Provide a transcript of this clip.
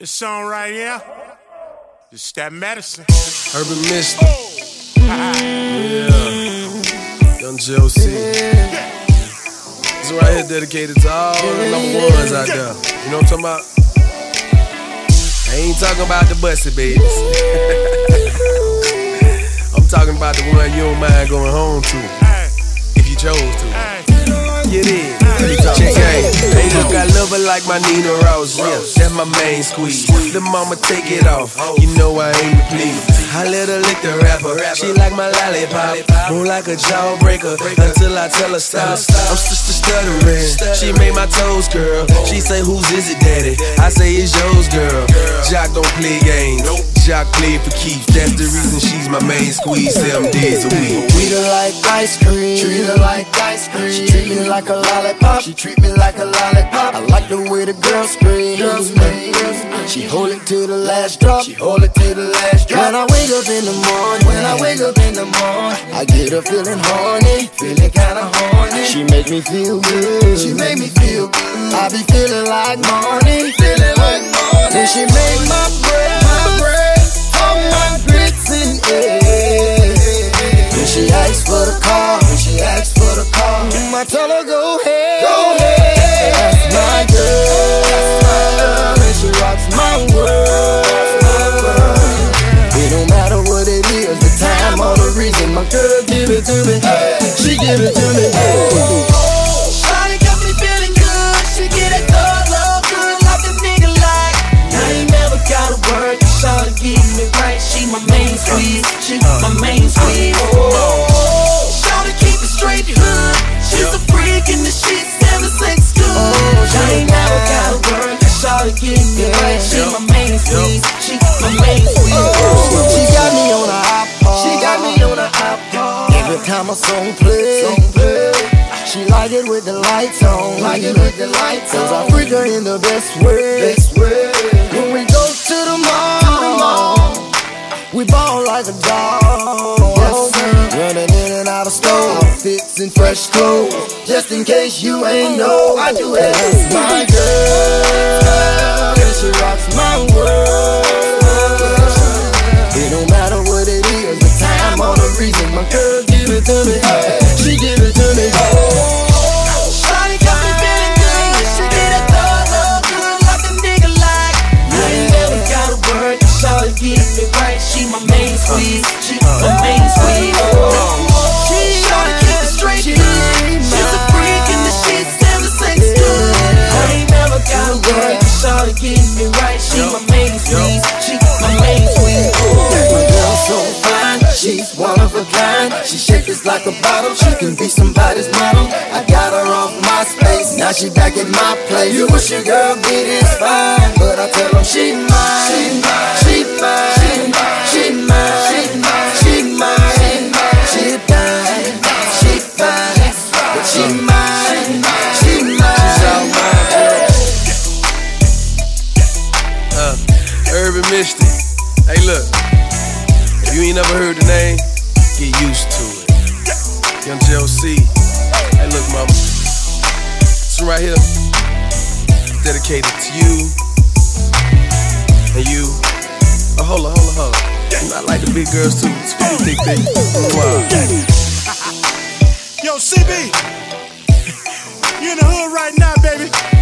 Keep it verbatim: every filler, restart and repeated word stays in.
This song right here, it's that medicine. Urban Mystic. Yeah. Young J O C. This one right here dedicated to all the number ones out there. You know what I'm talking about? I ain't talking about the busted babies. I'm talking about the one you don't mind going home to, if you chose to. Get in. Check out. Hey, look, I love her like my Nina Ross. Yeah, that's my main squeeze. The mama take it off. You know I ain't pleased. I let her lick the rapper. She like my lollipop. More like a jawbreaker until I tell her stop. I'm just stuttering. She made my toes curl. She say, whose is it, daddy? I say, it's yours, girl. Jock don't play games. Jock play for keeps. That's the reason she's my main squeeze. Seven days a week. Treat her like ice cream. Treat her like ice cream. She treat me like a lollipop. She treat me like a lollipop. I like the way the girl scream. Girl scream. She hold it to the last drop. She hold it to the last drop. When I wake up in the morning, when I wake up in the morning, I get her feeling horny, feeling kinda horny. She make me feel good. She make me feel good. I be feeling like morning, feeling like morning. Then she make my breath, my breath, all my grits in air. When she asks for the car, when she asks for the car, I tell her go ahead, go ahead. That's my girl, that's my girl, and she rocks my world. It don't matter what it is, the time or the reason. My girl give it to me, she give it to me. Shawty got me feeling good, she get it all love good like a nigga like. I ain't never gotta work, Shawty get me right. She my main squeeze, she my main squeeze. Shawty keep it straight hood, she's a freak in the shit, seven sex good. I ain't never gotta work, Shawty get me right. She my main squeeze, she my main squeeze. She got me on a iPod. She got me on a iPod. Every time a song play, song play, she like it with the lights on. Like it with the lights on. Cause I freak her in the best way. Best way. When we go to the mall, to the mall, we ball like a dog. Yes, sir. Running in and out of stores, outfits and fresh clothes. Just in case you ain't know, I do it. That's my girl, and she rocks my world. It don't matter what it is, the time or the reason. My girl give it to me, she give it to me. Shawty got me feeling good, she get it all love good like a nigga like. I ain't never gotta work, Shawty get me right. She my main squeeze, she my main squeeze. Shawty keep it straight good, she's a freak in the shit, seven sex good. I ain't never gotta work, Shawty get me right. She my main squeeze, she my main squeeze. My girl's so fine, she's one of a kind. She shake this like a bottle, she can be somebody's model. I got her off my space, now she back in my place. You wish your girl get is fine, but I tell her she mine, she mine, she mine, she mine, she mine, she fine, she fine, but she mine, she mine. Uh, Urban Mystic. Hey, look. If you ain't never heard the name, get used to it. Young J O C. Hey, look, mama. This one right here, dedicated to you and you. Oh, hold on, hold on, hold on. You know, I like the big girls too. It's pretty thick, thick. Wow. Yo, C B, you in the hood right now, baby.